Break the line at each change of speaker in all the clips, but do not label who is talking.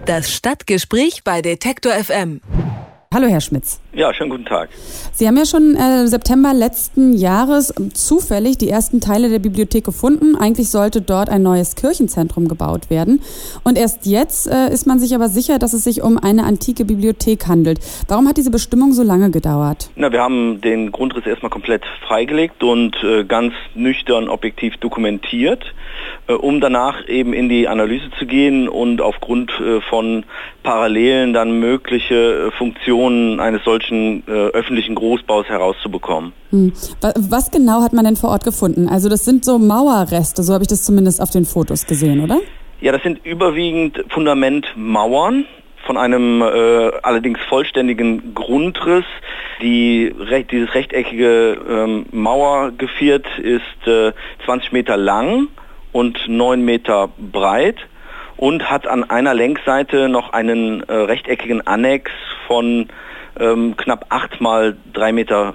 Das Stadtgespräch bei Detektor FM.
Hallo Herr Schmitz.
Ja, schönen guten Tag.
Sie haben ja schon September letzten Jahres zufällig die ersten Teile der Bibliothek gefunden. Eigentlich sollte dort ein neues Kirchenzentrum gebaut werden. Und erst jetzt ist man sich aber sicher, dass es sich um eine antike Bibliothek handelt. Warum hat diese Bestimmung so lange gedauert?
Wir haben den Grundriss erstmal komplett freigelegt und ganz nüchtern objektiv dokumentiert, um danach eben in die Analyse zu gehen und aufgrund von Parallelen dann mögliche Funktionen eines solchen öffentlichen Großbaus herauszubekommen.
Was genau hat man denn vor Ort gefunden? Also das sind so Mauerreste, so habe ich das zumindest auf den Fotos gesehen, oder?
Ja, das sind überwiegend Fundamentmauern von einem allerdings vollständigen Grundriss. Dieses rechteckige Mauergeviert ist 20 Meter lang und 9 Meter breit und hat an einer Längsseite noch einen rechteckigen Annex von knapp 8 mal 3,50 Meter.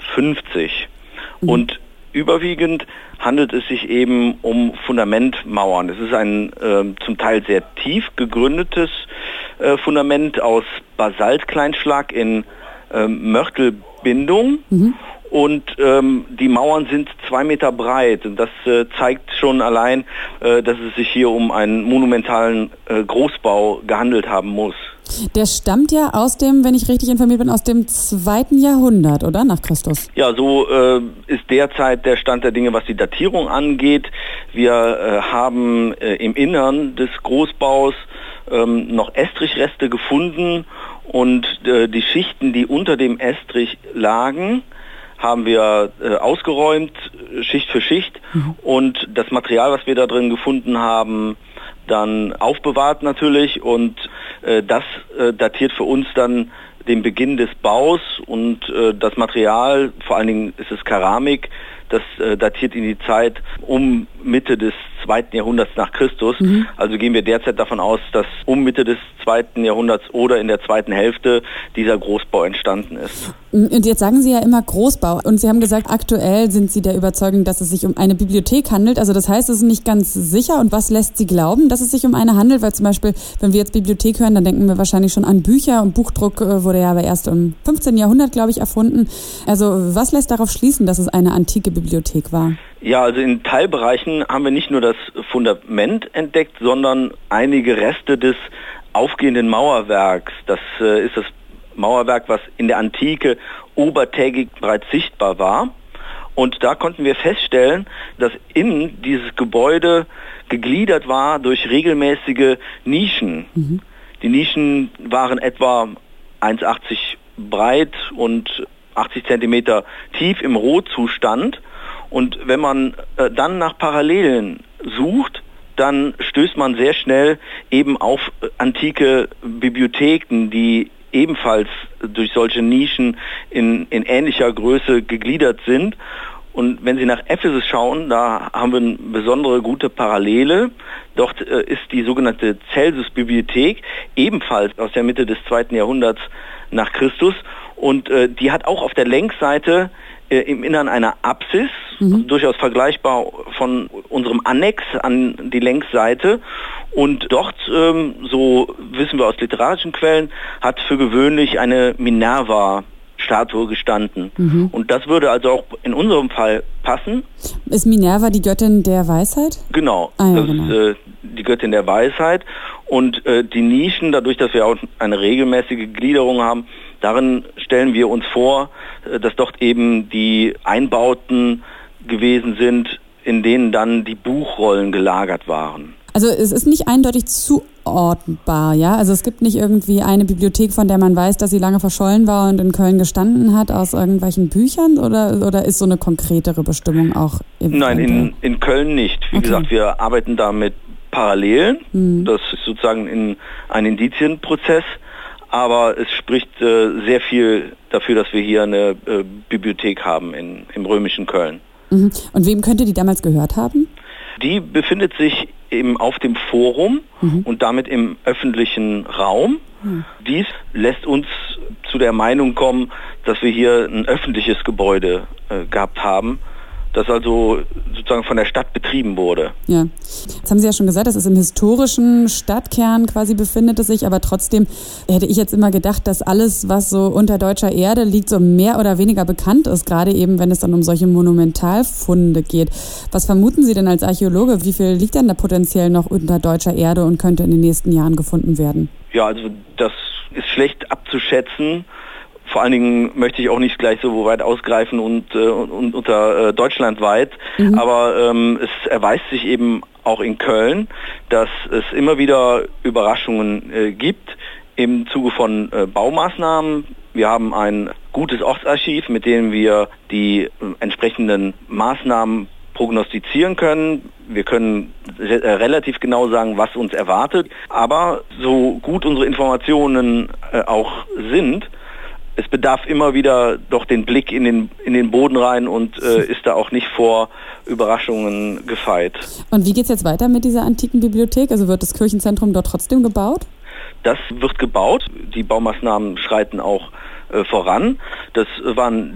Und überwiegend handelt es sich eben um Fundamentmauern. Es ist ein zum Teil sehr tief gegründetes Fundament aus Basaltkleinschlag in Mörtelbindung. Und die Mauern sind 2 Meter breit. Und das zeigt schon allein, dass es sich hier um einen monumentalen Großbau gehandelt haben muss.
Der stammt ja aus dem, wenn ich richtig informiert bin, aus dem 2. Jahrhundert, oder? Nach Christus.
Ja, so ist derzeit der Stand der Dinge, was die Datierung angeht. Wir haben im Innern des Großbaus noch Estrichreste gefunden und die Schichten, die unter dem Estrich lagen, haben wir ausgeräumt, Schicht für Schicht, und das Material, was wir da drin gefunden haben, dann aufbewahrt natürlich, und das datiert für uns dann den Beginn des Baus, und das Material, vor allen Dingen ist es Keramik, das datiert in die Zeit um Mitte des 2. Jahrhunderts nach Christus. Also gehen wir derzeit davon aus, dass um Mitte des 2. Jahrhunderts oder in der zweiten Hälfte dieser Großbau entstanden ist.
Und jetzt sagen Sie ja immer Großbau. Und Sie haben gesagt, aktuell sind Sie der Überzeugung, dass es sich um eine Bibliothek handelt. Also das heißt, es ist nicht ganz sicher. Und was lässt Sie glauben, dass es sich um eine handelt? Weil zum Beispiel, wenn wir jetzt Bibliothek hören, dann denken wir wahrscheinlich schon an Bücher. Und Buchdruck wurde ja aber erst im 15. Jahrhundert, glaube ich, erfunden. Also was lässt darauf schließen, dass es eine antike Bibliothek war?
Ja, also in Teilbereichen haben wir nicht nur das Fundament entdeckt, sondern einige Reste des aufgehenden Mauerwerks. Das ist das Mauerwerk, was in der Antike obertägig bereits sichtbar war. Und da konnten wir feststellen, dass innen dieses Gebäude gegliedert war durch regelmäßige Nischen. Die Nischen waren etwa 1,80 breit und 80 Zentimeter tief im Rohzustand. Und wenn man dann nach Parallelen sucht, dann stößt man sehr schnell eben auf antike Bibliotheken, die ebenfalls durch solche Nischen in ähnlicher Größe gegliedert sind. Und wenn Sie nach Ephesus schauen, da haben wir eine besondere gute Parallele. Dort ist die sogenannte Celsus-Bibliothek, ebenfalls aus der Mitte des 2. Jahrhunderts nach Christus. Und die hat auch auf der Längsseite im Innern einer Apsis, durchaus vergleichbar von unserem Annex an die Längsseite. Und dort, so wissen wir aus literarischen Quellen, hat für gewöhnlich eine Minerva-Statue gestanden. Und das würde also auch in unserem Fall passen.
Ist Minerva die Göttin der Weisheit?
Genau,
ja,
das ist die Göttin der Weisheit. Und die Nischen, dadurch, dass wir auch eine regelmäßige Gliederung haben, darin stellen wir uns vor, dass dort eben die Einbauten gewesen sind, in denen dann die Buchrollen gelagert waren.
Also es ist nicht eindeutig zuordnbar, ja? Also es gibt nicht irgendwie eine Bibliothek, von der man weiß, dass sie lange verschollen war und in Köln gestanden hat, aus irgendwelchen Büchern, oder ist so eine konkretere Bestimmung auch?
Nein, in Köln nicht. Wie gesagt, wir arbeiten da mit Parallelen. Das ist sozusagen ein Indizienprozess. Aber es spricht sehr viel dafür, dass wir hier eine Bibliothek haben im römischen Köln.
Und wem könnte die damals gehört haben?
Die befindet sich eben auf dem Forum und damit im öffentlichen Raum. Dies lässt uns zu der Meinung kommen, dass wir hier ein öffentliches Gebäude gehabt haben, das also sozusagen von der Stadt betrieben wurde.
Ja, jetzt haben Sie ja schon gesagt, das ist im historischen Stadtkern quasi befindet es sich, aber trotzdem hätte ich jetzt immer gedacht, dass alles, was so unter deutscher Erde liegt, so mehr oder weniger bekannt ist, gerade eben, wenn es dann um solche Monumentalfunde geht. Was vermuten Sie denn als Archäologe? Wie viel liegt denn da potenziell noch unter deutscher Erde und könnte in den nächsten Jahren gefunden werden?
Ja, also das ist schlecht abzuschätzen. Vor allen Dingen möchte ich auch nicht gleich so weit ausgreifen und unter deutschlandweit, aber es erweist sich eben auch in Köln, dass es immer wieder Überraschungen gibt im Zuge von Baumaßnahmen. Wir haben ein gutes Ortsarchiv, mit dem wir die entsprechenden Maßnahmen prognostizieren können. Wir können relativ genau sagen, was uns erwartet, aber so gut unsere Informationen auch sind, es bedarf immer wieder doch den Blick in den Boden rein und ist da auch nicht vor Überraschungen gefeit.
Und wie geht es jetzt weiter mit dieser antiken Bibliothek? Also wird das Kirchenzentrum dort trotzdem gebaut?
Das wird gebaut. Die Baumaßnahmen schreiten auch voran. Das war ein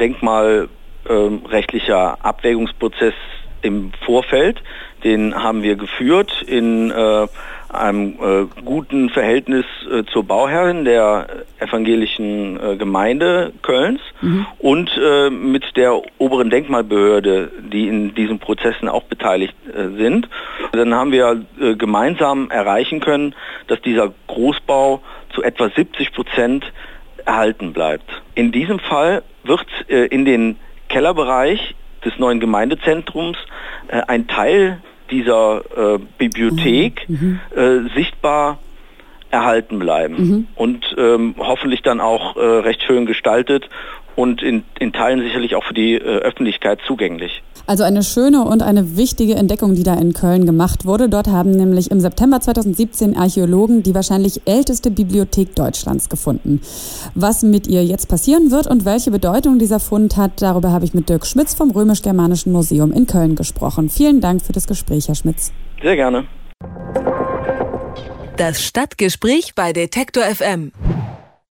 denkmalrechtlicher Abwägungsprozess im Vorfeld. Den haben wir geführt in einem guten Verhältnis zur Bauherrin der evangelischen Gemeinde Kölns und mit der oberen Denkmalbehörde, die in diesen Prozessen auch beteiligt sind. Dann haben wir gemeinsam erreichen können, dass dieser Großbau zu etwa 70% erhalten bleibt. In diesem Fall wird in den Kellerbereich des neuen Gemeindezentrums ein Teil dieser Bibliothek sichtbar erhalten bleiben und hoffentlich dann auch recht schön gestaltet und in Teilen sicherlich auch für die Öffentlichkeit zugänglich.
Also eine schöne und eine wichtige Entdeckung, die da in Köln gemacht wurde. Dort haben nämlich im September 2017 Archäologen die wahrscheinlich älteste Bibliothek Deutschlands gefunden. Was mit ihr jetzt passieren wird und welche Bedeutung dieser Fund hat, darüber habe ich mit Dirk Schmitz vom Römisch-Germanischen Museum in Köln gesprochen. Vielen Dank für das Gespräch, Herr Schmitz.
Sehr gerne.
Das Stadtgespräch bei Detektor FM.